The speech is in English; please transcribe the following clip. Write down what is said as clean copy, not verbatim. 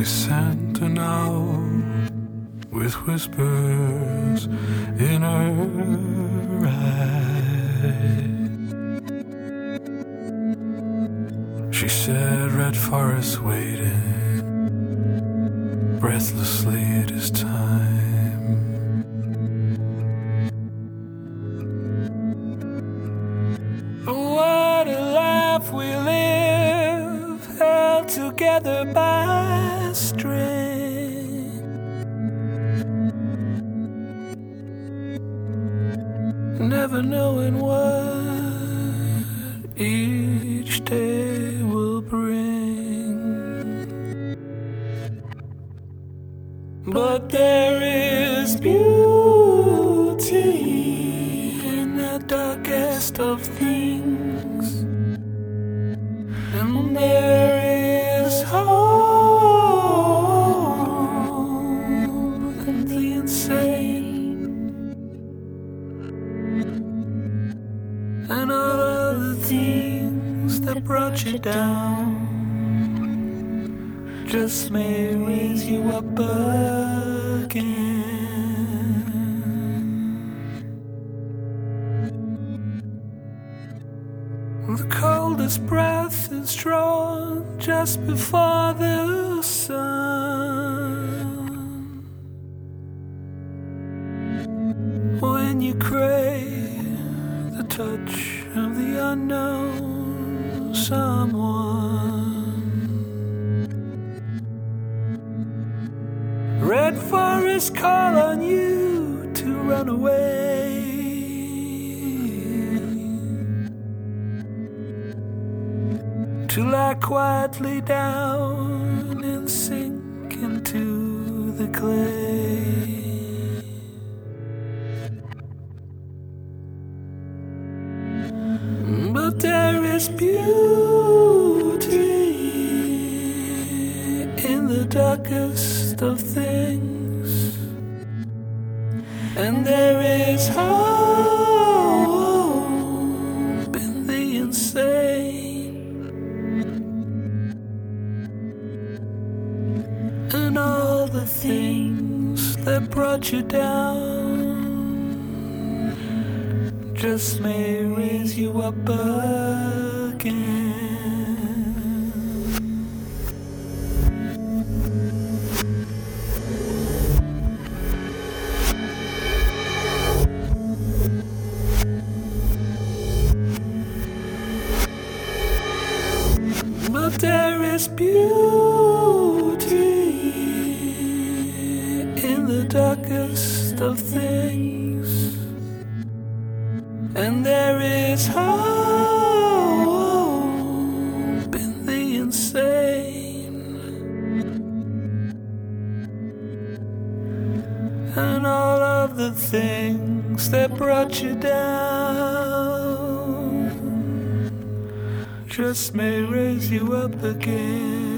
Listen to now with whispers in her eyes. She said red forest waiting breathlessly at his time. What a life we live, held together by string. Never knowing what each day will bring. But there is beauty in the darkest of things, and there is hope in the insane, and all of the things that brought you down just may raise you up again. The coldest breath is drawn just before the sun. When you crave the touch of the unknown someone, red forests call on you to run away, to lie quietly down and sink into the clay. But there is beauty in the darkest of things, and there is hope in the insane, and all the things that brought you down just may raise you up again. But there is beauty in the darkest of things, and there is hope in the insane, and all of the things that brought you down just may raise you up again.